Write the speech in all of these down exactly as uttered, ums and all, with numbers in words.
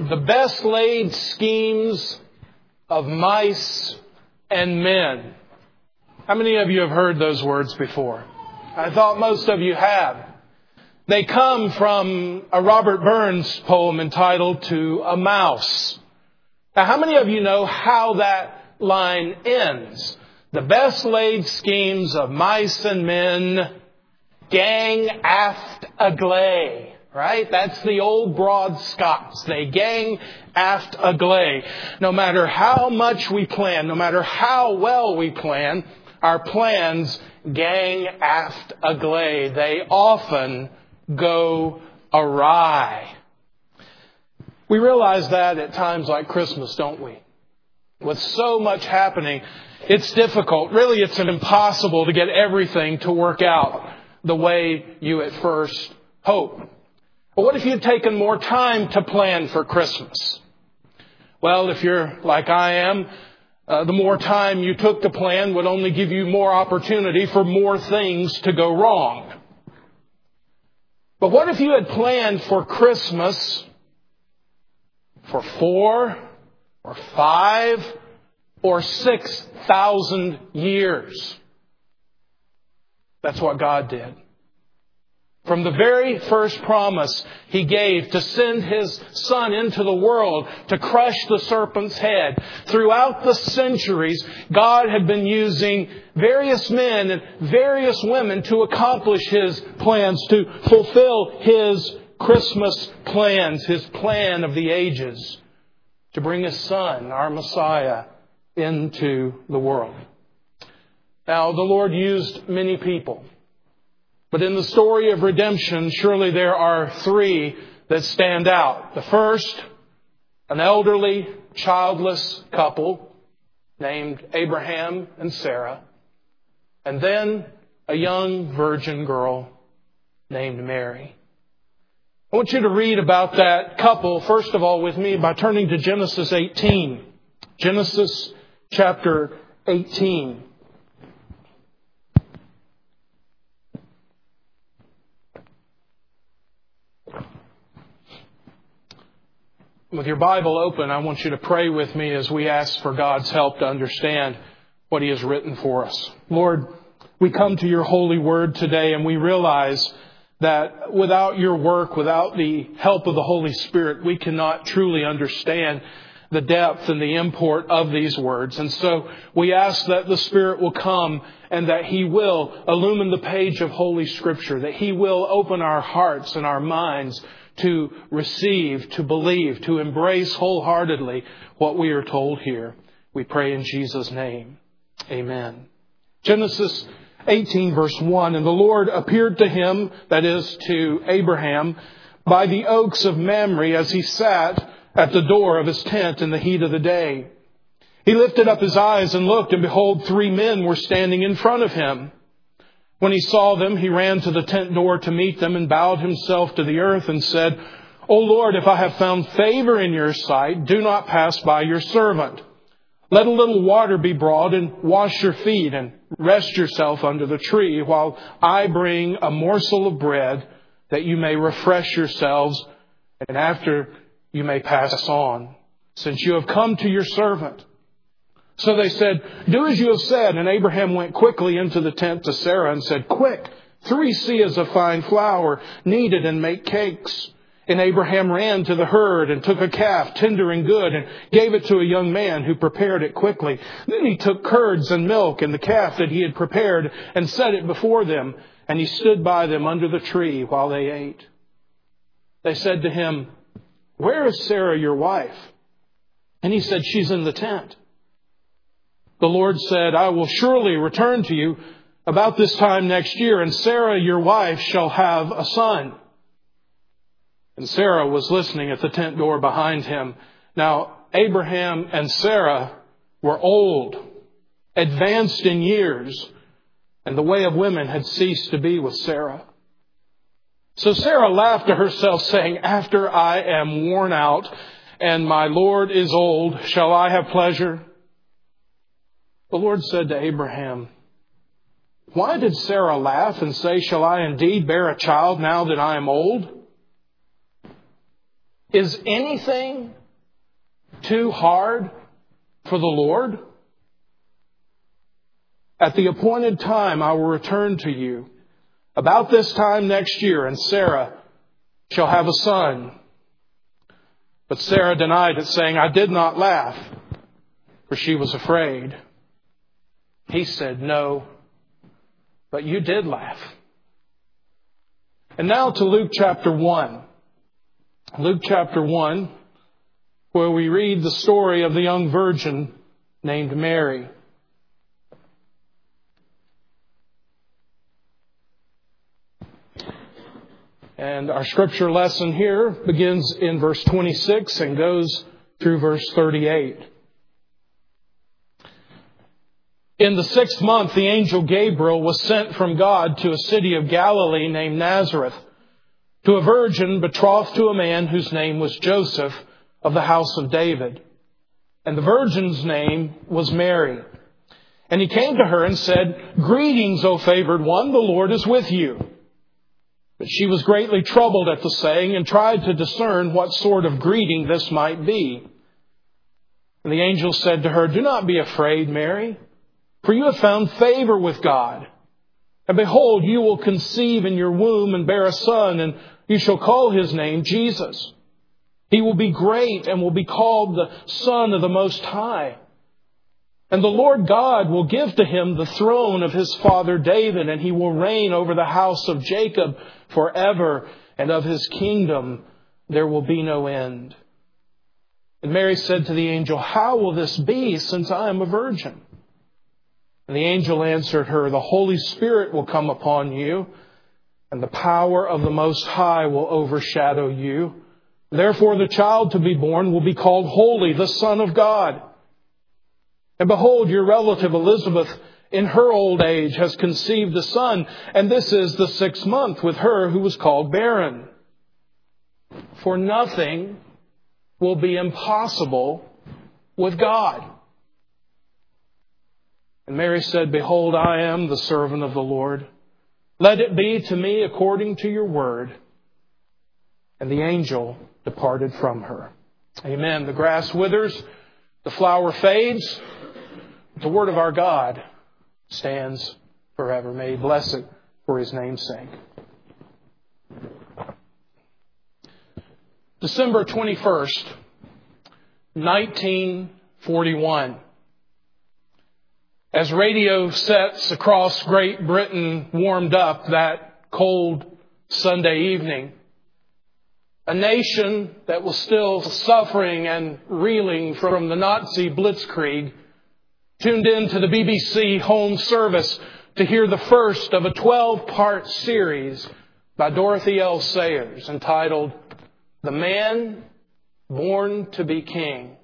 The best laid schemes of mice and men. How many of you have heard those words before? I thought most of you have. They come from a Robert Burns poem entitled To a Mouse. Now, how many of you know how that line ends? The best laid schemes of mice and men, gang aft agley. Right? That's the old broad Scots. They gang aft agley. No matter how much we plan, no matter how well we plan, our plans gang aft agley. They often go awry. We realize that at times like Christmas, don't we? With so much happening, it's difficult. Really, it's impossible to get everything to work out the way you at first hope. But what if you'd taken more time to plan for Christmas? Well, if you're like I am, uh, the more time you took to plan would only give you more opportunity for more things to go wrong. But what if you had planned for Christmas for four or five or six thousand years? That's what God did. From the very first promise He gave to send His Son into the world to crush the serpent's head, throughout the centuries, God had been using various men and various women to accomplish His plans, to fulfill His Christmas plans, His plan of the ages, to bring His Son, our Messiah, into the world. Now, the Lord used many people. But in the story of redemption, surely there are three that stand out. The first, an elderly, childless couple named Abraham and Sarah. And then a young virgin girl named Mary. I want you to read about that couple, first of all, with me by turning to Genesis eighteen. Genesis chapter eighteen. With your Bible open, I want you to pray with me as we ask for God's help to understand what He has written for us. Lord, we come to Your holy word today and we realize that without Your work, without the help of the Holy Spirit, we cannot truly understand the depth and the import of these words. And so we ask that the Spirit will come and that He will illumine the page of Holy Scripture, that He will open our hearts and our minds to receive, to believe, to embrace wholeheartedly what we are told here. We pray in Jesus' name. Amen. Genesis eighteen verse one, and the Lord appeared to him, that is to Abraham, by the oaks of Mamre as he sat at the door of his tent in the heat of the day. He lifted up his eyes and looked, and behold, three men were standing in front of him. When he saw them, he ran to the tent door to meet them and bowed himself to the earth and said, O Lord, if I have found favor in Your sight, do not pass by Your servant. Let a little water be brought and wash your feet and rest yourself under the tree while I bring a morsel of bread that you may refresh yourselves and after you may pass on, since you have come to your servant. So they said, do as you have said. And Abraham went quickly into the tent to Sarah and said, quick, three seahs of fine flour, knead it and make cakes. And Abraham ran to the herd and took a calf, tender and good, and gave it to a young man who prepared it quickly. Then he took curds and milk and the calf that he had prepared and set it before them. And he stood by them under the tree while they ate. They said to him, where is Sarah, your wife? And he said, she's in the tent. The Lord said, I will surely return to you about this time next year, and Sarah, your wife, shall have a son. And Sarah was listening at the tent door behind him. Now, Abraham and Sarah were old, advanced in years, and the way of women had ceased to be with Sarah. So Sarah laughed to herself, saying, after I am worn out and my Lord is old, shall I have pleasure? The Lord said to Abraham, why did Sarah laugh and say, shall I indeed bear a child now that I am old? Is anything too hard for the Lord? At the appointed time I will return to you about this time next year, and Sarah shall have a son. But Sarah denied it, saying, I did not laugh, for she was afraid. He said, no, but you did laugh. And now to Luke chapter one. Luke chapter one, where we read the story of the young virgin named Mary. And our scripture lesson here begins in verse twenty-six and goes through verse thirty-eight. In the sixth month, the angel Gabriel was sent from God to a city of Galilee named Nazareth, to a virgin betrothed to a man whose name was Joseph, of the house of David. And the virgin's name was Mary. And he came to her and said, Greetings, O favored one, the Lord is with you. But she was greatly troubled at the saying and tried to discern what sort of greeting this might be. And the angel said to her, Do not be afraid, Mary, for you have found favor with God. And behold, you will conceive in your womb and bear a son, and you shall call his name Jesus. He will be great and will be called the Son of the Most High. And the Lord God will give to him the throne of his father David, and he will reign over the house of Jacob forever, and of his kingdom there will be no end. And Mary said to the angel, How will this be, since I am a virgin? And the angel answered her, The Holy Spirit will come upon you, and the power of the Most High will overshadow you. Therefore the child to be born will be called Holy, the Son of God. And behold, your relative Elizabeth, in her old age, has conceived a son, and this is the sixth month with her who was called barren. For nothing will be impossible with God. And Mary said, Behold, I am the servant of the Lord. Let it be to me according to your word. And the angel departed from her. Amen. The grass withers, the flower fades. The word of our God stands forever. May He bless it for His name's sake. December twenty-first, nineteen forty-one. As radio sets across Great Britain warmed up that cold Sunday evening, a nation that was still suffering and reeling from the Nazi blitzkrieg tuned in to the B B C home service to hear the first of a twelve-part series by Dorothy L. Sayers entitled, The Man Born to be King.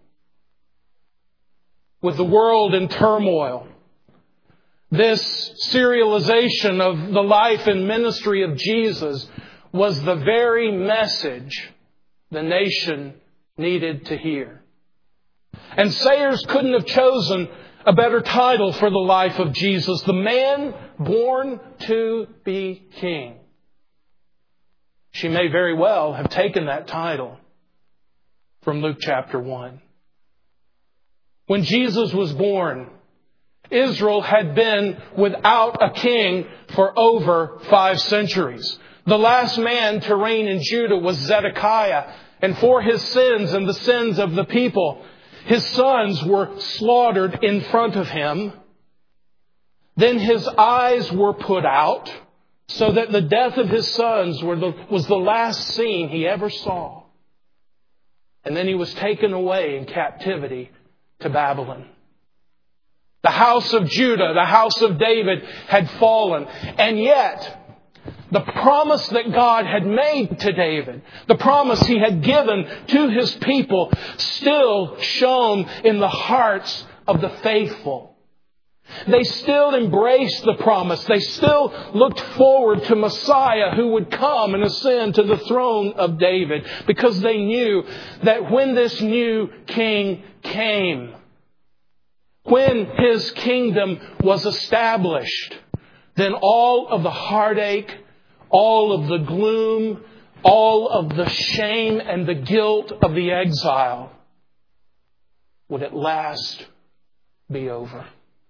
With the world in turmoil, this serialization of the life and ministry of Jesus was the very message the nation needed to hear. And Sayers couldn't have chosen a better title for the life of Jesus, The Man Born to be King. She may very well have taken that title from Luke chapter one. When Jesus was born, Israel had been without a king for over five centuries. The last man to reign in Judah was Zedekiah, and for his sins and the sins of the people, his sons were slaughtered in front of him. Then his eyes were put out, so that the death of his sons were the, was the last scene he ever saw. And then he was taken away in captivity to Babylon. The house of Judah, the house of David had fallen. And yet, the promise that God had made to David, the promise He had given to His people, still shone in the hearts of the faithful. They still embraced the promise. They still looked forward to Messiah who would come and ascend to the throne of David, because they knew that when this new king came, when His kingdom was established, then all of the heartache, all of the gloom, all all of the shame and the guilt of the exile would at last be over.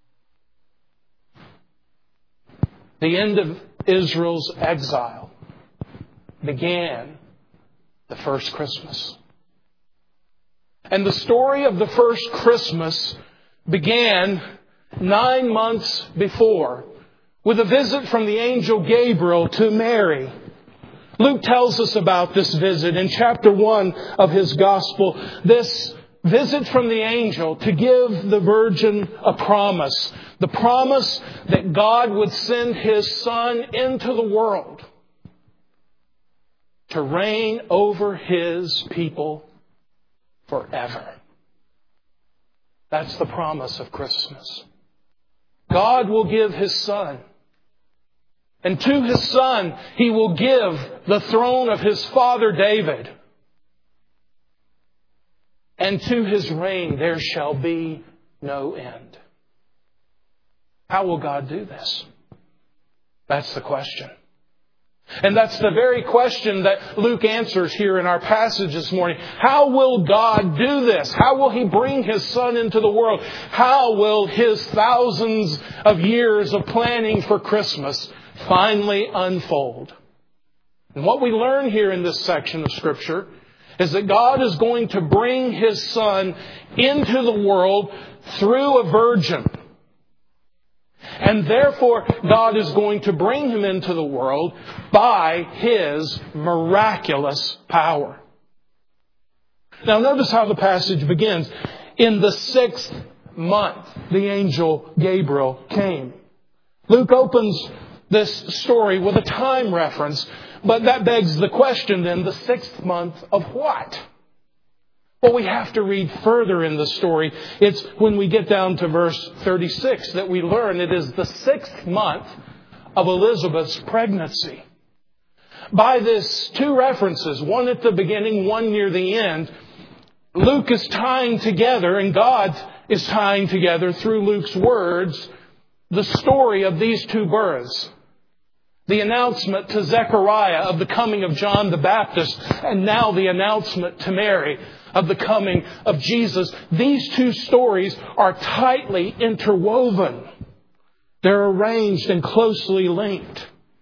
The end of Israel's exile began the first Christmas. And the story of the first Christmas began nine months before with a visit from the angel Gabriel to Mary. Luke tells us about this visit in chapter one of his gospel. This visit from the angel to give the virgin a promise. The promise that God would send His Son into the world to reign over His people forever. That's the promise of Christmas. God will give His Son. And to His Son, He will give the throne of His father David. And to His reign there shall be no end. How will God do this? That's the question. And that's the very question that Luke answers here in our passage this morning. How will God do this? How will He bring His Son into the world? How will His thousands of years of planning for Christmas finally unfold? And what we learn here in this section of Scripture is that God is going to bring His Son into the world through a virgin. And therefore, God is going to bring Him into the world by His miraculous power. Now notice how the passage begins. In the sixth month, the angel Gabriel came. Luke opens this story with a time reference, but that begs the question then, the sixth month of what? Well, we have to read further in the story. It's when we get down to verse thirty-six that we learn it is the sixth month of Elizabeth's pregnancy. By this two references, one at the beginning, one near the end, Luke is tying together, and God is tying together through Luke's words, the story of these two births. The announcement to Zechariah of the coming of John the Baptist, and now the announcement to Mary of the coming of Jesus. These two stories are tightly interwoven. They're arranged and closely linked.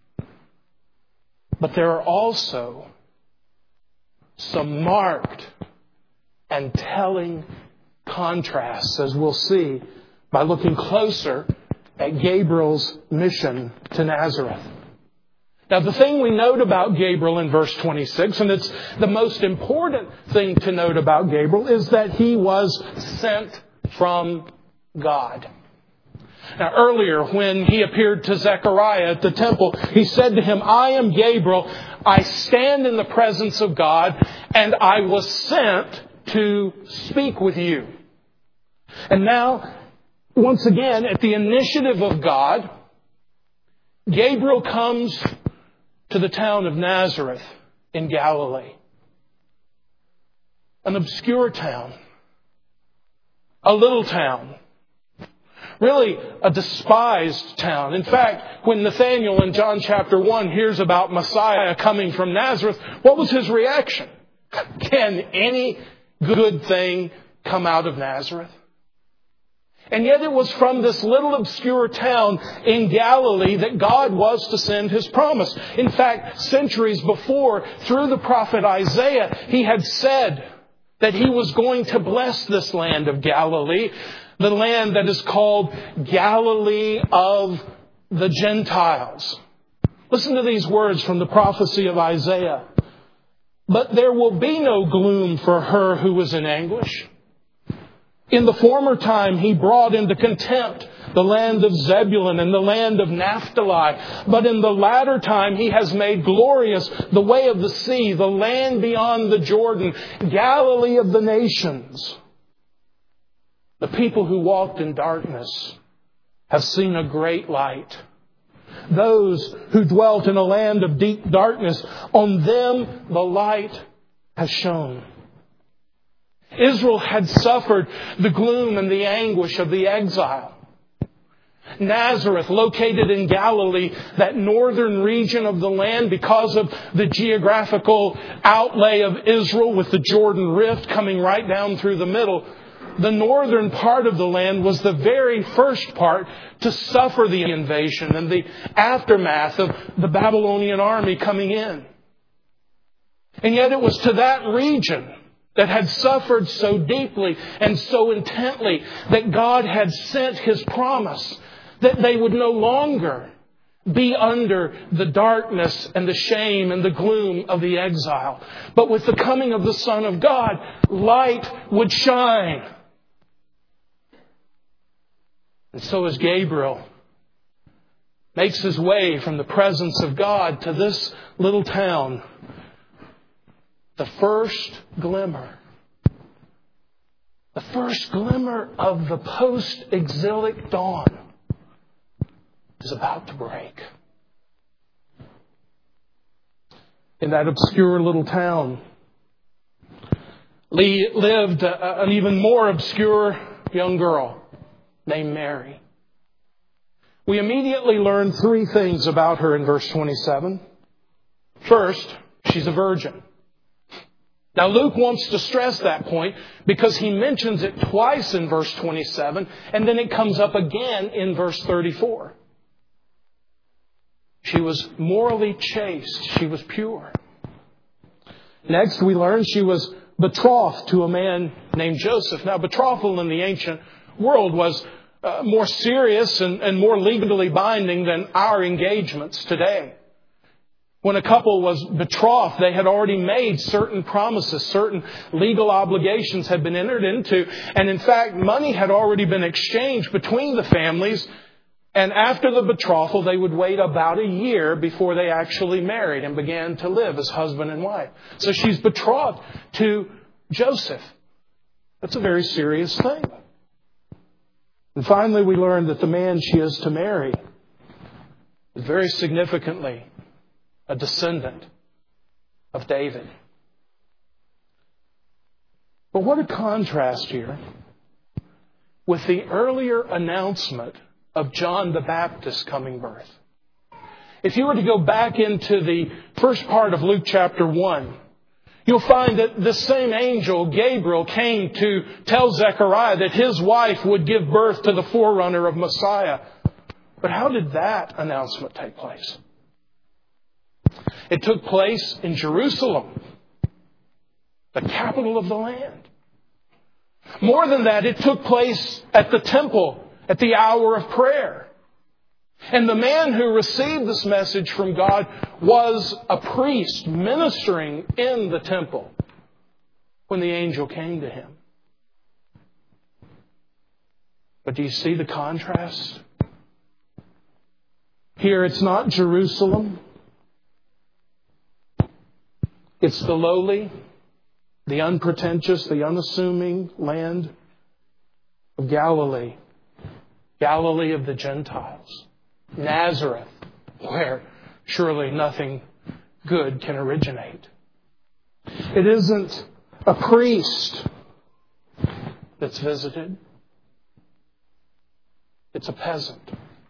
But there are also some marked and telling contrasts, as we'll see by looking closer at Gabriel's mission to Nazareth. Now, the thing we note about Gabriel in verse twenty-six, and it's the most important thing to note about Gabriel, is that he was sent from God. Now, earlier, when he appeared to Zechariah at the temple, he said to him, I am Gabriel. I stand in the presence of God, and I was sent to speak with you. And now, once again, at the initiative of God, Gabriel comes to the town of Nazareth in Galilee. An obscure town. A little town. Really a despised town. In fact, when Nathanael in John chapter one hears about Messiah coming from Nazareth, what was his reaction? Can any good thing come out of Nazareth? And yet it was from this little obscure town in Galilee that God was to send His promise. In fact, centuries before, through the prophet Isaiah, he had said that He was going to bless this land of Galilee, the land that is called Galilee of the Gentiles. Listen to these words from the prophecy of Isaiah. But there will be no gloom for her who is in anguish. In the former time, He brought into contempt the land of Zebulun and the land of Naphtali. But in the latter time, He has made glorious the way of the sea, the land beyond the Jordan, Galilee of the nations. The people who walked in darkness have seen a great light. Those who dwelt in a land of deep darkness, on them the light has shone. Israel had suffered the gloom and the anguish of the exile. Nazareth, located in Galilee, that northern region of the land, because of the geographical outlay of Israel with the Jordan Rift coming right down through the middle, the northern part of the land was the very first part to suffer the invasion and the aftermath of the Babylonian army coming in. And yet it was to that region that had suffered so deeply and so intently that God had sent His promise that they would no longer be under the darkness and the shame and the gloom of the exile. But with the coming of the Son of God, light would shine. And so as Gabriel makes his way from the presence of God to this little town, the first glimmer, the first glimmer of the post-exilic dawn is about to break. In that obscure little town lived an even more obscure young girl named Mary. We immediately learn three things about her in verse twenty-seven. First, she's a virgin. Now Luke wants to stress that point because he mentions it twice in verse twenty-seven, and then it comes up again in verse thirty-four. She was morally chaste. She was pure. Next, we learn she was betrothed to a man named Joseph. Now, betrothal in the ancient world was uh, more serious and, and more legally binding than our engagements today. When a couple was betrothed, they had already made certain promises, certain legal obligations had been entered into, and in fact, money had already been exchanged between the families. And after the betrothal, they would wait about a year before they actually married and began to live as husband and wife. So she's betrothed to Joseph. That's a very serious thing. And finally, we learn that the man she is to marry is very significantly a descendant of David. But what a contrast here with the earlier announcement of John the Baptist's coming birth. If you were to go back into the first part of Luke chapter one, you'll find that the same angel, Gabriel, came to tell Zechariah that his wife would give birth to the forerunner of Messiah. But how did that announcement take place? It took place in Jerusalem, the capital of the land. More than that, it took place at the temple at the hour of prayer. And the man who received this message from God was a priest ministering in the temple when the angel came to him. But do you see the contrast? Here it's not Jerusalem. It's the lowly, the unpretentious, the unassuming land of Galilee. Galilee of the Gentiles. Nazareth, where surely nothing good can originate. It isn't a priest that's visited. It's a peasant.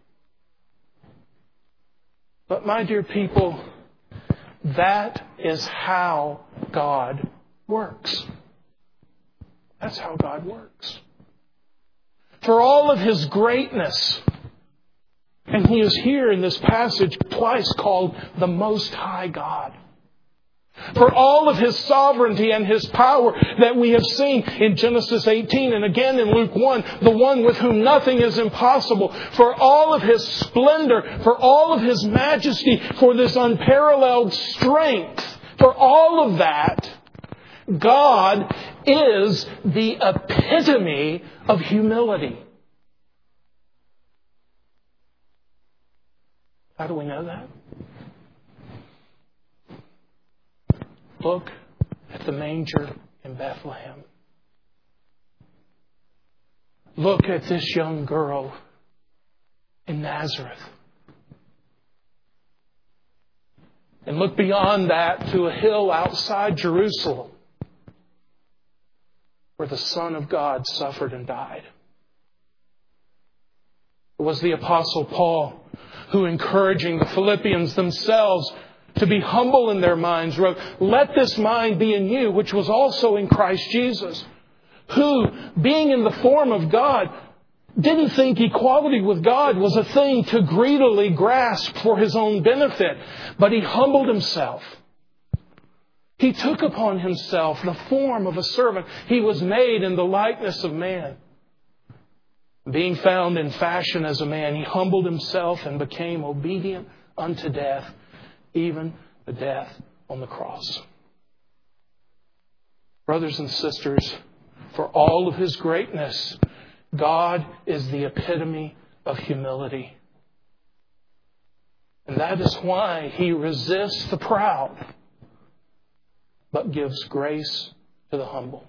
But my dear people, that is how God works. That's how God works. For all of His greatness, and He is here in this passage twice called the Most High God. For all of His sovereignty and His power that we have seen in Genesis eighteen and again in Luke one, the one with whom nothing is impossible. For all of His splendor, for all of His majesty, for this unparalleled strength, for all of that, God is the epitome of humility. How do we know that? Look at the manger in Bethlehem. Look at this young girl in Nazareth. And look beyond that to a hill outside Jerusalem where the Son of God suffered and died. It was the Apostle Paul who, encouraging the Philippians themselves to be humble in their minds, wrote, "Let this mind be in you, which was also in Christ Jesus, who, being in the form of God, didn't think equality with God was a thing to greedily grasp for His own benefit, but He humbled Himself. He took upon Himself the form of a servant. He was made in the likeness of man. Being found in fashion as a man, He humbled Himself and became obedient unto death, even the death on the cross." Brothers and sisters, for all of His greatness, God is the epitome of humility. And that is why He resists the proud, but gives grace to the humble.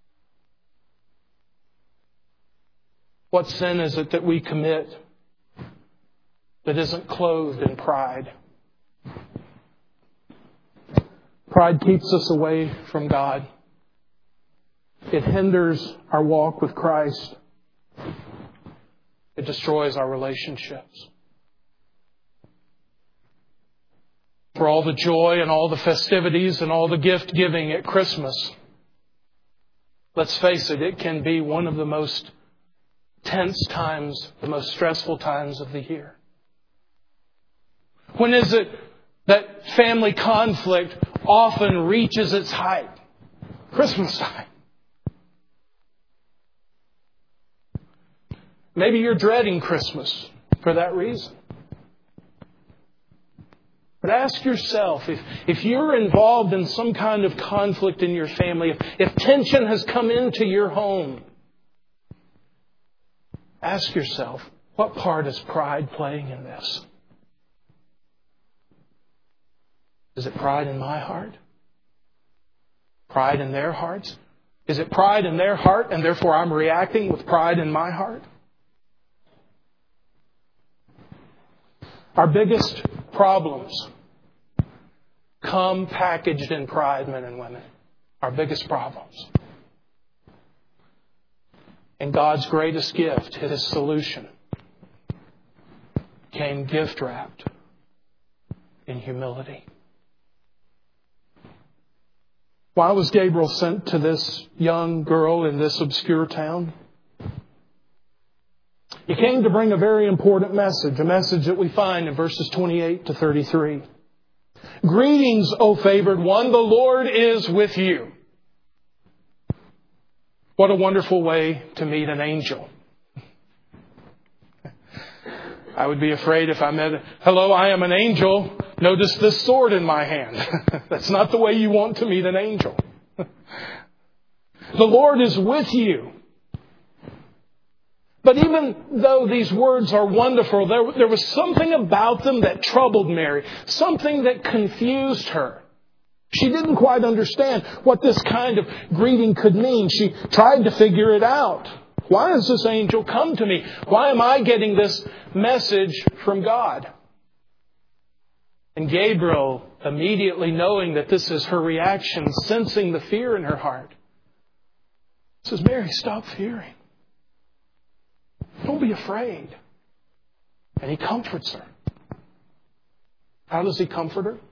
What sin is it that we commit that isn't clothed in pride? Pride keeps us away from God. It hinders our walk with Christ. It destroys our relationships. For all the joy and all the festivities and all the gift giving at Christmas, let's face it, it can be one of the most tense times, the most stressful times of the year. When is it that family conflict often reaches its height? Christmas time. Maybe you're dreading Christmas for that reason. But ask yourself, if, if you're involved in some kind of conflict in your family, if, if tension has come into your home, ask yourself, what part is pride playing in this? Is it pride in my heart? Pride in their hearts? Is it pride in their heart and therefore I'm reacting with pride in my heart? Our biggest problems come packaged in pride, men and women. Our biggest problems. And God's greatest gift, His solution, came gift wrapped in humility. Why was Gabriel sent to this young girl in this obscure town? He came to bring a very important message, a message that we find in verses twenty-eight to thirty-three. "Greetings, O favored one, the Lord is with you." What a wonderful way to meet an angel. I would be afraid if I met, "Hello, I am an angel. Notice this sword in my hand." That's not the way you want to meet an angel. The Lord is with you. But even though these words are wonderful, there, there was something about them that troubled Mary. Something that confused her. She didn't quite understand what this kind of greeting could mean. She tried to figure it out. Why has this angel come to me? Why am I getting this message from God? And Gabriel, immediately knowing that this is her reaction, sensing the fear in her heart, says, "Mary, stop fearing. Don't be afraid." And He comforts her. How does He comfort her?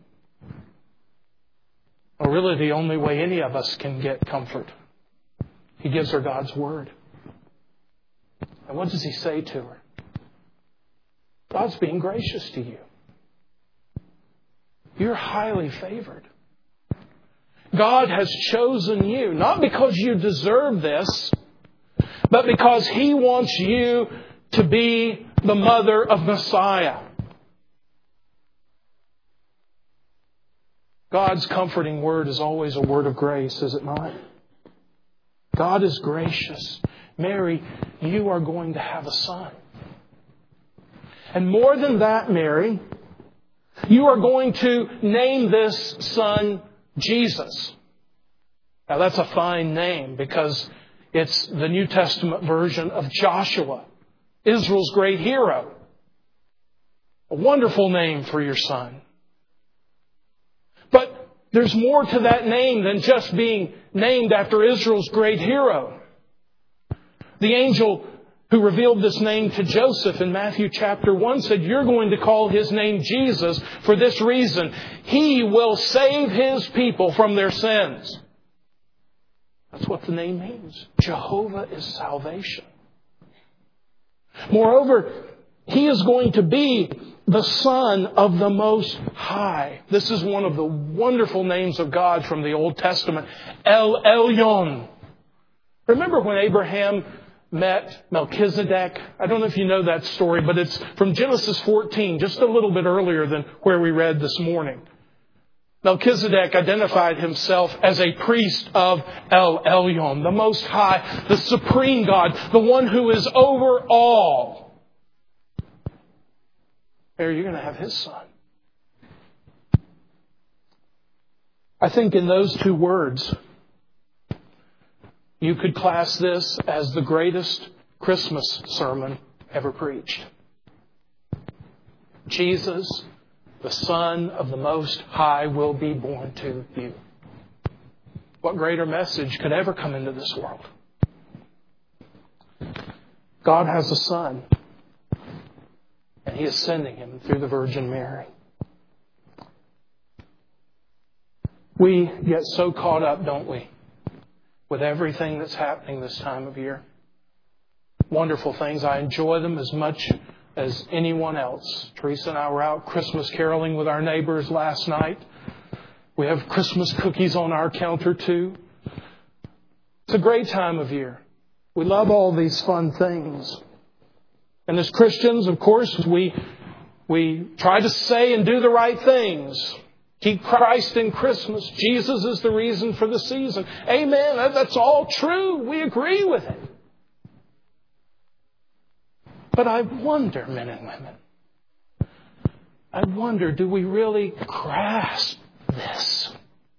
Well, really the only way any of us can get comfort. He gives her God's Word. And what does He say to her? God's being gracious to you. You're highly favored. God has chosen you, not because you deserve this, but because He wants you to be the mother of Messiah. God's comforting word is always a word of grace, is it not? God is gracious. Mary, you are going to have a son. And more than that, Mary, you are going to name this son Jesus. Now that's a fine name because it's the New Testament version of Joshua, Israel's great hero. A wonderful name for your son. But there's more to that name than just being named after Israel's great hero. The angel who revealed this name to Joseph in Matthew chapter one, said, you're going to call his name Jesus for this reason. He will save his people from their sins. That's what the name means. Jehovah is salvation. Moreover, he is going to be the Son of the Most High. This is one of the wonderful names of God from the Old Testament. El Elyon. Remember when Abraham met Melchizedek? I don't know if you know that story, but it's from Genesis fourteen, just a little bit earlier than where we read this morning. Melchizedek identified himself as a priest of El Elyon, the Most High, the Supreme God, the one who is over all. There you're going to have his Son. I think in those two words, you could class this as the greatest Christmas sermon ever preached. Jesus, the Son of the Most High, will be born to you. What greater message could ever come into this world? God has a Son, and He is sending Him through the Virgin Mary. We get so caught up, don't we, with everything that's happening this time of year. Wonderful things. I enjoy them as much as anyone else. Teresa and I were out Christmas caroling with our neighbors last night. We have Christmas cookies on our counter too. It's a great time of year. We love all these fun things. And as Christians, of course, we, we try to say and do the right things. Keep Christ in Christmas. Jesus is the reason for the season. Amen. That's all true. We agree with it. But I wonder, men and women, I wonder, do we really grasp this?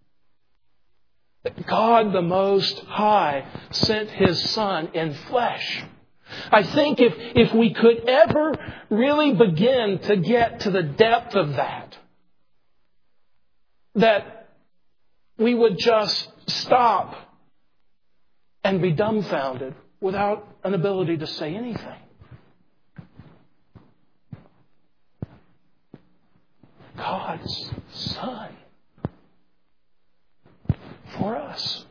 That God the Most High sent His Son in flesh. I think if, if we could ever really begin to get to the depth of that, that we would just stop and be dumbfounded without an ability to say anything. God's Son for us.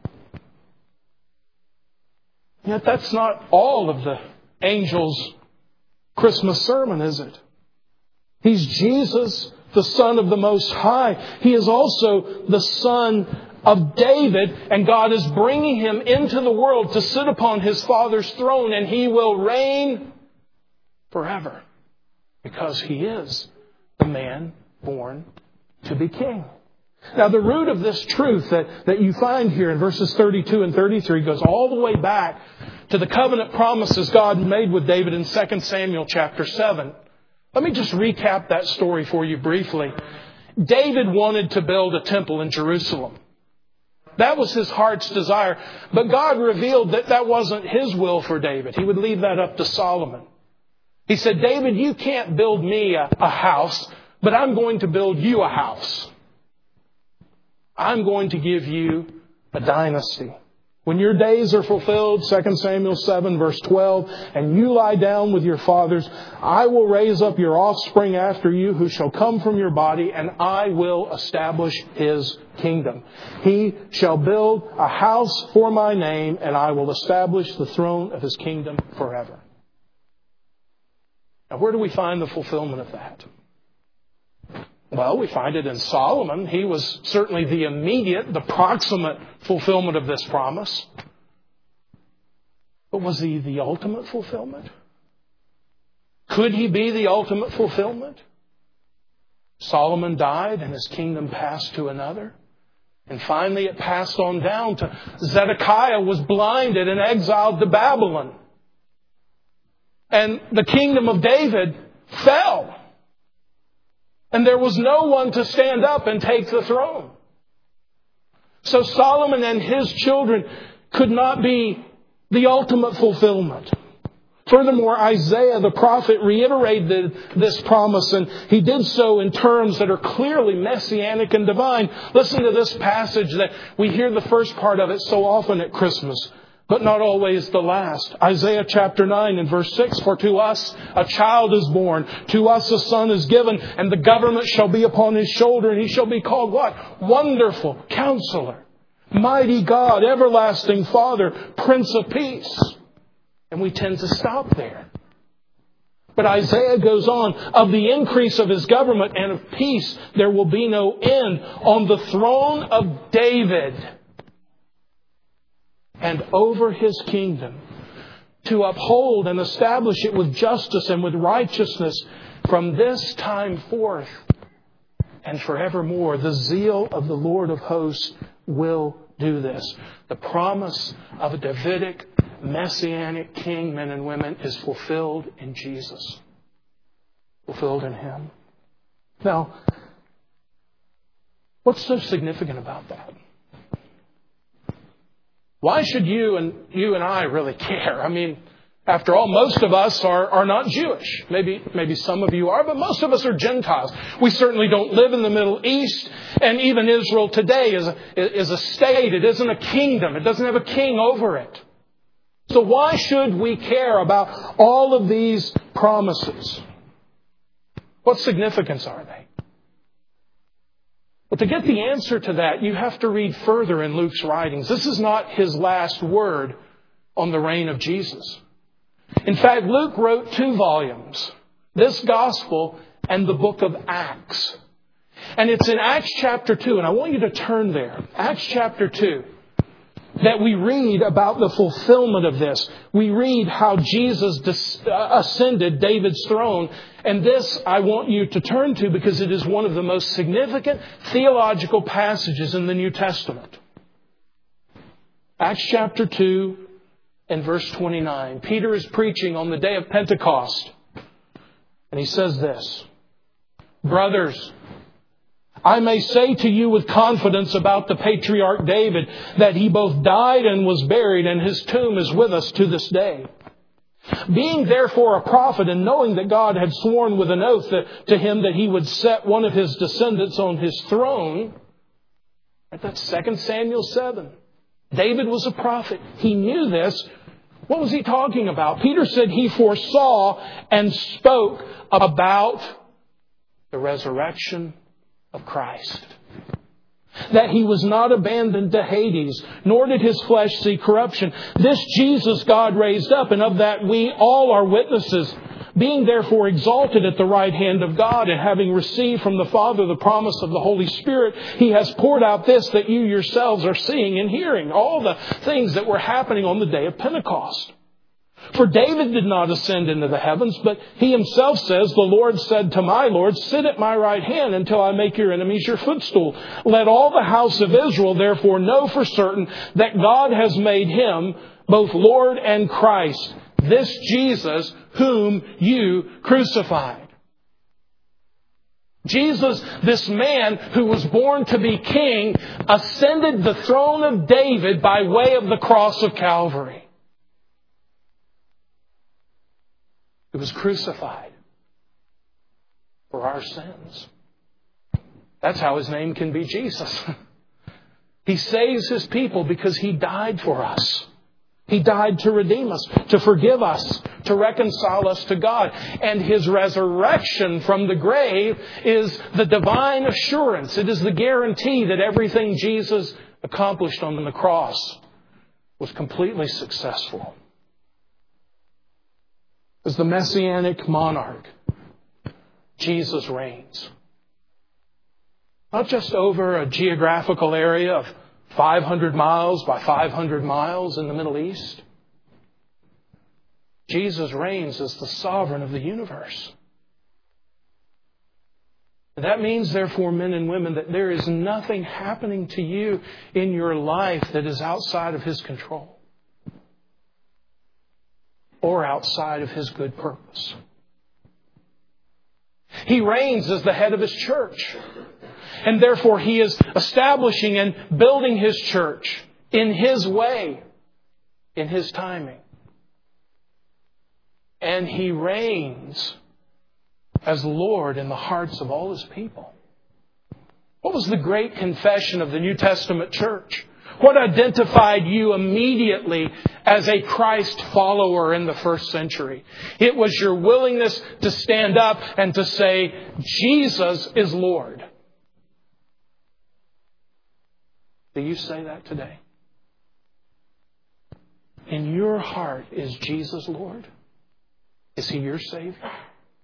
Yet that's not all of the angel's Christmas sermon, is it? He's Jesus, the Son of the Most High. He is also the Son of David, and God is bringing Him into the world to sit upon His Father's throne, and He will reign forever because He is the man born to be king. Now, the root of this truth that, that you find here in verses thirty-two and thirty-three goes all the way back to the covenant promises God made with David in Second Samuel chapter seven. Let me just recap that story for you briefly. David wanted to build a temple in Jerusalem. That was his heart's desire. But God revealed that that wasn't His will for David. He would leave that up to Solomon. He said, David, you can't build me a, a house, but I'm going to build you a house. I'm going to give you a dynasty. When your days are fulfilled, Second Samuel seven verse twelve, and you lie down with your fathers, I will raise up your offspring after you who shall come from your body, and I will establish His kingdom. He shall build a house for my name, and I will establish the throne of His kingdom forever. Now, where do we find the fulfillment of that? Well, we find it in Solomon. He was certainly the immediate, the proximate fulfillment of this promise. But was he the ultimate fulfillment? Could he be the ultimate fulfillment? Solomon died and his kingdom passed to another. And finally it passed on down to Zedekiah was blinded and exiled to Babylon. And the kingdom of David fell. And there was no one to stand up and take the throne. So Solomon and his children could not be the ultimate fulfillment. Furthermore, Isaiah the prophet reiterated this promise, and he did so in terms that are clearly messianic and divine. Listen to this passage that we hear the first part of it so often at Christmas. but not always the last. Isaiah chapter nine and verse six, for to us a child is born, to us a son is given, and the government shall be upon his shoulder, and he shall be called what? Wonderful Counselor, Mighty God, Everlasting Father, Prince of Peace. And we tend to stop there. But Isaiah goes on, of the increase of his government and of peace there will be no end on the throne of David and over his kingdom, to uphold and establish it with justice and with righteousness from this time forth and forevermore. The zeal of the Lord of hosts will do this. The promise of a Davidic Messianic King, men and women, is fulfilled in Jesus. Fulfilled in Him. Now, what's so significant about that? Why should you and you and I really care? I mean, after all, most of us are, are not Jewish. Maybe, maybe some of you are, but most of us are Gentiles. We certainly don't live in the Middle East. And even Israel today is a, is a state. It isn't a kingdom. It doesn't have a king over it. So why should we care about all of these promises? What significance are they? But to get the answer to that, you have to read further in Luke's writings. This is not his last word on the reign of Jesus. In fact, Luke wrote two volumes, this Gospel and the book of Acts. And it's in Acts chapter two, and I want you to turn there. Acts chapter two. That we read about the fulfillment of this. We read how Jesus ascended David's throne. And this I want you to turn to because it is one of the most significant theological passages in the New Testament. Acts chapter two and verse twenty-nine. Peter is preaching on the day of Pentecost. And he says this, brothers, I may say to you with confidence about the patriarch David that he both died and was buried, and his tomb is with us to this day. Being therefore a prophet, and knowing that God had sworn with an oath that, to him that he would set one of his descendants on his throne, that's Second Samuel seven. David was a prophet. He knew this. What was he talking about? Peter said he foresaw and spoke about the resurrection of Christ. That He was not abandoned to Hades, nor did His flesh see corruption. This Jesus God raised up, and of that we all are witnesses. Being therefore exalted at the right hand of God, and having received from the Father the promise of the Holy Spirit, He has poured out this that you yourselves are seeing and hearing. All the things that were happening on the day of Pentecost. For David did not ascend into the heavens, but he himself says, the Lord said to my Lord, sit at my right hand until I make your enemies your footstool. Let all the house of Israel therefore know for certain that God has made Him both Lord and Christ, this Jesus whom you crucified. Jesus, this man who was born to be king, ascended the throne of David by way of the cross of Calvary. He was crucified for our sins. That's how His name can be Jesus. He saves His people because He died for us. He died to redeem us, to forgive us, to reconcile us to God. And His resurrection from the grave is the divine assurance. It is the guarantee that everything Jesus accomplished on the cross was completely successful. As the Messianic monarch, Jesus reigns. Not just over a geographical area of five hundred miles by five hundred miles in the Middle East. Jesus reigns as the sovereign of the universe. And that means, therefore, men and women, that there is nothing happening to you in your life that is outside of His control. Or outside of His good purpose. He reigns as the head of His church. And therefore He is establishing and building His church in His way, in His timing. And He reigns as Lord in the hearts of all His people. What was the great confession of the New Testament church? What identified you immediately as a Christ follower in the first century. It was your willingness to stand up and to say, Jesus is Lord. Do you say that today? In your heart, is Jesus Lord? Is He your Savior?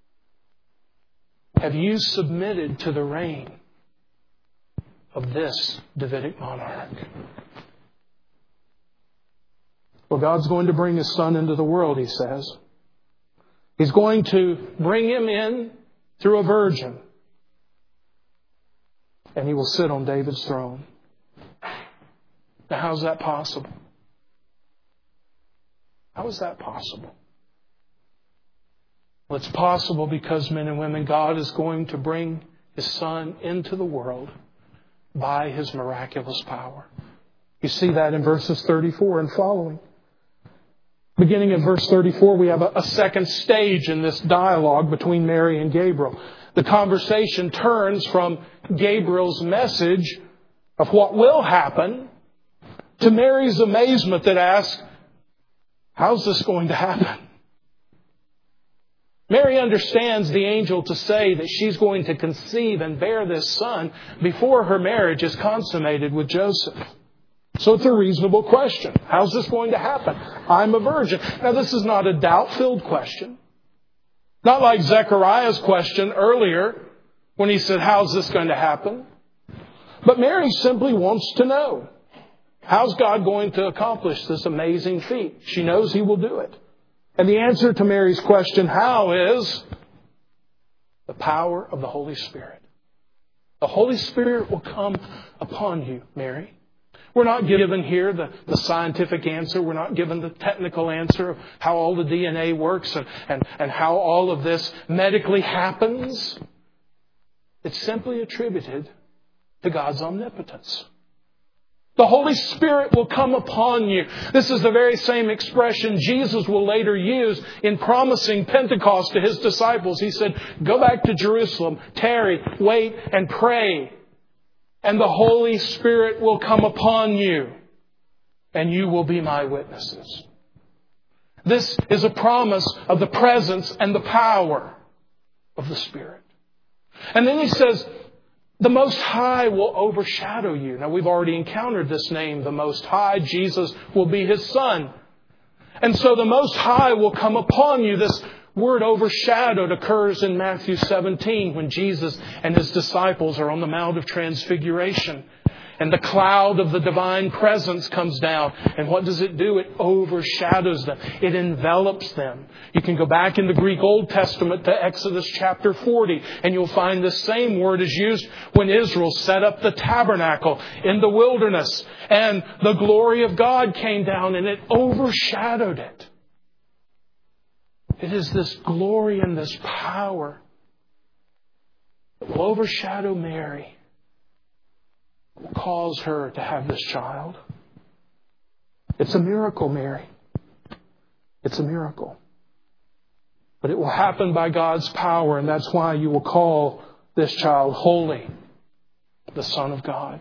Have you submitted to the reign of this Davidic monarch? Well, God's going to bring His Son into the world, He says. He's going to bring Him in through a virgin. And He will sit on David's throne. Now, how's that possible? How is that possible? Well, it's possible because, men and women, God is going to bring His Son into the world by His miraculous power. You see that in verses thirty-four and following. Beginning in verse thirty-four, we have a, a second stage in this dialogue between Mary and Gabriel. The conversation turns from Gabriel's message of what will happen to Mary's amazement that asks, how's this going to happen? Mary understands the angel to say that she's going to conceive and bear this son before her marriage is consummated with Joseph. So it's a reasonable question. How's this going to happen? I'm a virgin. Now, this is not a doubt-filled question. Not like Zechariah's question earlier when he said, how's this going to happen? But Mary simply wants to know. How's God going to accomplish this amazing feat? She knows He will do it. And the answer to Mary's question, how, is the power of the Holy Spirit. The Holy Spirit will come upon you, Mary. We're not given here the, the scientific answer. We're not given the technical answer of how all the D N A works and, and, and how all of this medically happens. It's simply attributed to God's omnipotence. The Holy Spirit will come upon you. This is the very same expression Jesus will later use in promising Pentecost to His disciples. He said, go back to Jerusalem, tarry, wait, and pray. And the Holy Spirit will come upon you, and you will be my witnesses. This is a promise of the presence and the power of the Spirit. And then He says, the Most High will overshadow you. Now, we've already encountered this name, the Most High. Jesus will be His Son. And so the Most High will come upon you. This word overshadowed occurs in Matthew seventeen when Jesus and His disciples are on the Mount of Transfiguration. And the cloud of the divine presence comes down. And what does it do? It overshadows them. It envelops them. You can go back in the Greek Old Testament to Exodus chapter forty, and you'll find the same word is used when Israel set up the tabernacle in the wilderness. And the glory of God came down and it overshadowed it. It is this glory and this power that will overshadow Mary. Will cause her to have this child. It's a miracle, Mary. It's a miracle. But it will happen by God's power, and that's why you will call this child holy, the Son of God.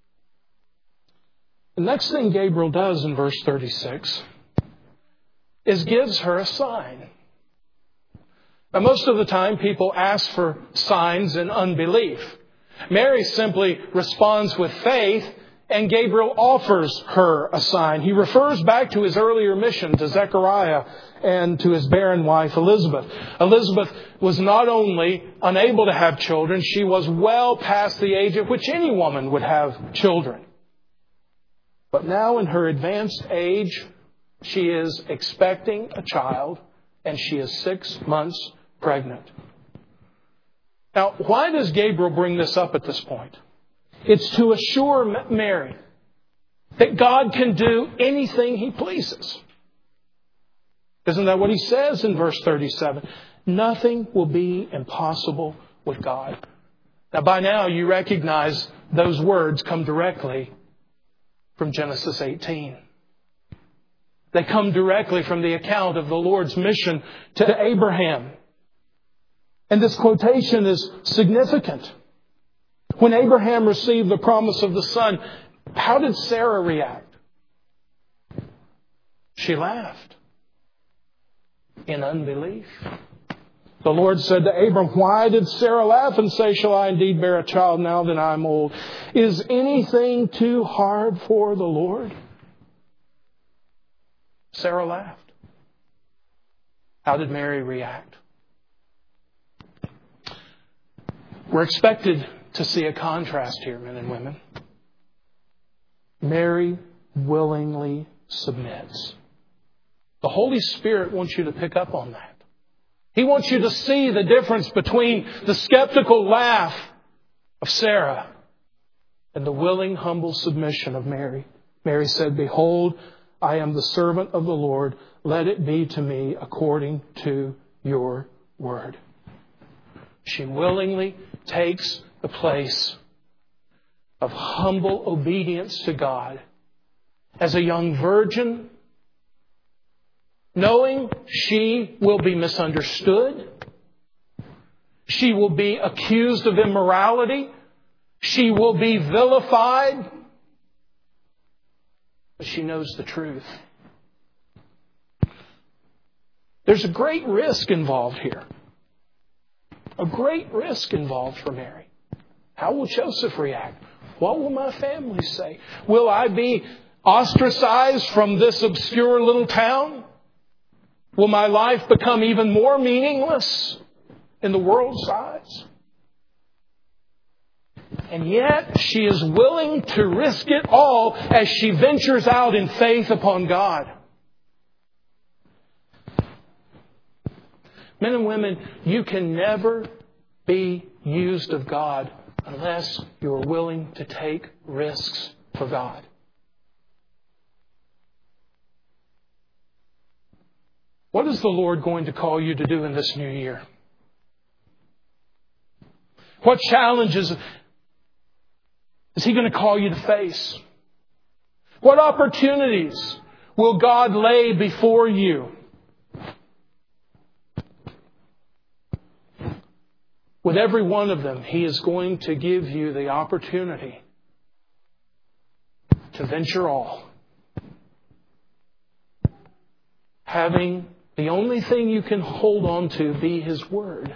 The next thing Gabriel does in verse thirty-six is gives her a sign. Now, most of the time people ask for signs in unbelief. Mary simply responds with faith, and Gabriel offers her a sign. He refers back to his earlier mission to Zechariah and to his barren wife Elizabeth. Elizabeth was not only unable to have children, she was well past the age at which any woman would have children. But now in her advanced age, she is expecting a child, and she is six months pregnant. Now, why does Gabriel bring this up at this point? It's to assure Mary that God can do anything He pleases. Isn't that what He says in verse thirty-seven? Nothing will be impossible with God. Now, by now, you recognize those words come directly from Genesis eighteen. They come directly from the account of the Lord's mission to Abraham. And this quotation is significant. When Abraham received the promise of the son, how did Sarah react? She laughed in unbelief. The Lord said to Abram, why did Sarah laugh and say, shall I indeed bear a child now that I am old? Is anything too hard for the Lord? Sarah laughed. How did Mary react? We're expected to see a contrast here, men and women. Mary willingly submits. The Holy Spirit wants you to pick up on that. He wants you to see the difference between the skeptical laugh of Sarah and the willing, humble submission of Mary. Mary said, behold, I am the servant of the Lord. Let it be to me according to your word. She willingly takes the place of humble obedience to God as a young virgin, knowing she will be misunderstood. She will be accused of immorality. She will be vilified. But she knows the truth. There's a great risk involved here. A great risk involved for Mary. How will Joseph react? What will my family say? Will I be ostracized from this obscure little town? Will my life become even more meaningless in the world's eyes? And yet she is willing to risk it all as she ventures out in faith upon God. Men and women, you can never be used of God unless you are willing to take risks for God. What is the Lord going to call you to do in this new year? What challenges is He going to call you to face? What opportunities will God lay before you? With every one of them, He is going to give you the opportunity to venture all. Having the only thing you can hold on to be His Word.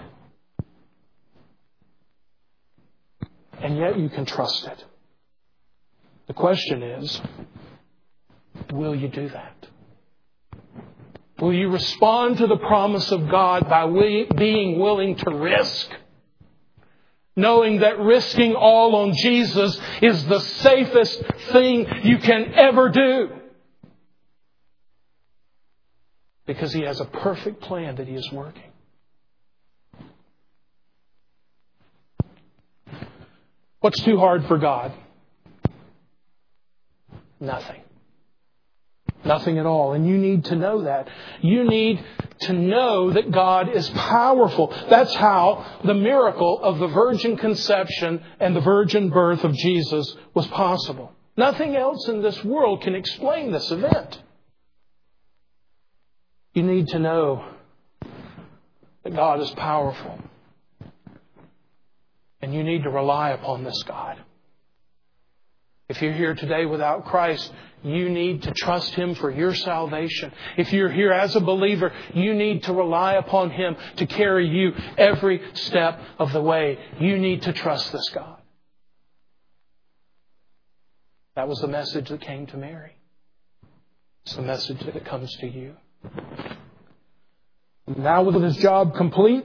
And yet you can trust it. The question is, will you do that? Will you respond to the promise of God by being willing to risk? Knowing that risking all on Jesus is the safest thing you can ever do. Because He has a perfect plan that He is working. What's too hard for God? Nothing. Nothing at all. And you need to know that. You need to know that God is powerful. That's how the miracle of the virgin conception and the virgin birth of Jesus was possible. Nothing else in this world can explain this event. You need to know that God is powerful. And you need to rely upon this God. If you're here today without Christ, you need to trust Him for your salvation. If you're here as a believer, you need to rely upon Him to carry you every step of the way. You need to trust this God. That was the message that came to Mary. It's the message that comes to you. Now with his job complete,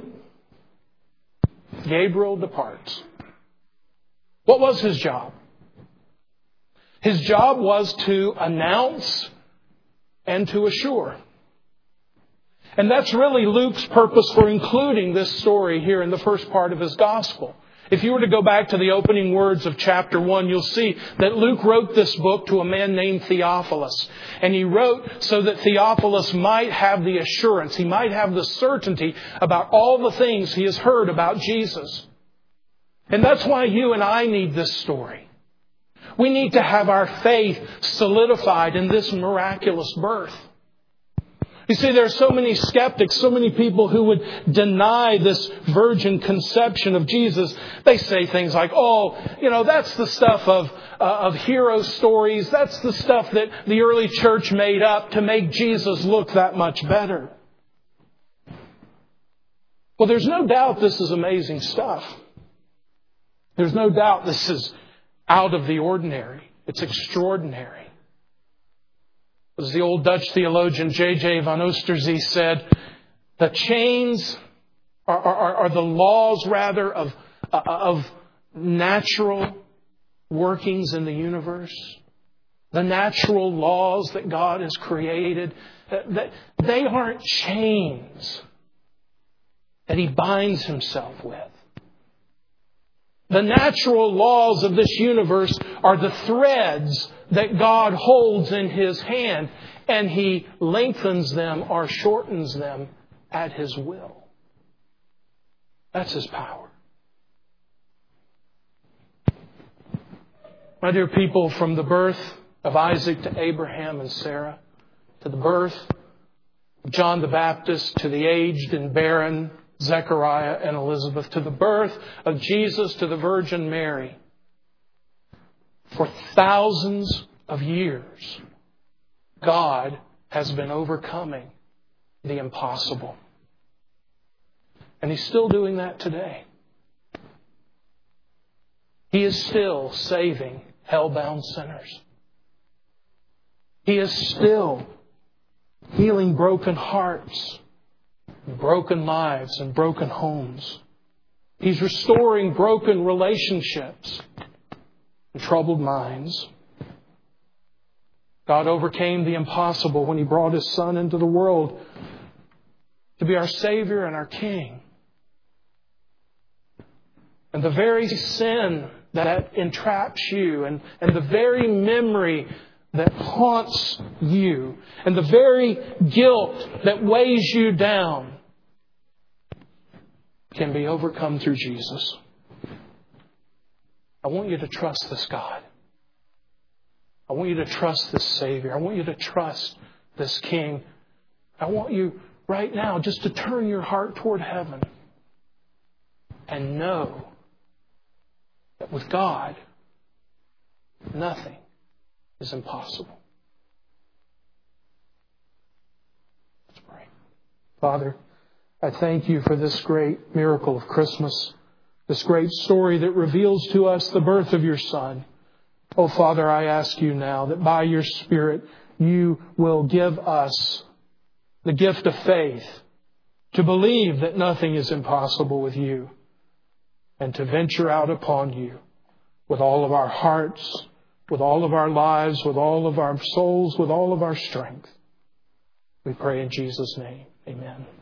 Gabriel departs. What was his job? His job was to announce and to assure. And that's really Luke's purpose for including this story here in the first part of his gospel. If you were to go back to the opening words of chapter one, you'll see that Luke wrote this book to a man named Theophilus. And he wrote so that Theophilus might have the assurance, he might have the certainty about all the things he has heard about Jesus. And that's why you and I need this story. We need to have our faith solidified in this miraculous birth. You see, there are so many skeptics, so many people who would deny this virgin conception of Jesus. They say things like, oh, you know, that's the stuff of, uh, of hero stories. That's the stuff that the early church made up to make Jesus look that much better. Well, there's no doubt this is amazing stuff. There's no doubt this is out of the ordinary. It's extraordinary. As the old Dutch theologian J J van Oosterzee said, the chains are, are, are the laws, rather, of, of natural workings in the universe. The natural laws that God has created. That they aren't chains that He binds Himself with. The natural laws of this universe are the threads that God holds in His hand, and He lengthens them or shortens them at His will. That's His power. My dear people, from the birth of Isaac to Abraham and Sarah, to the birth of John the Baptist, to the aged and barren Zechariah and Elizabeth, to the birth of Jesus, to the Virgin Mary, for thousands of years, God has been overcoming the impossible. And He's still doing that today. He is still saving hell-bound sinners. He is still healing broken hearts, broken lives, and broken homes. He's restoring broken relationships and troubled minds. God overcame the impossible when He brought His Son into the world to be our Savior and our King. And the very sin that entraps you, and, and the very memory that haunts you, and the very guilt that weighs you down can be overcome through Jesus. I want you to trust this God. I want you to trust this Savior. I want you to trust this King. I want you right now just to turn your heart toward heaven and know that with God, nothing is impossible. Let's pray. Father, I thank You for this great miracle of Christmas, this great story that reveals to us the birth of Your Son. Oh, Father, I ask You now that by Your Spirit You will give us the gift of faith to believe that nothing is impossible with You, and to venture out upon You with all of our hearts, with all of our lives, with all of our souls, with all of our strength. We pray in Jesus' name. Amen.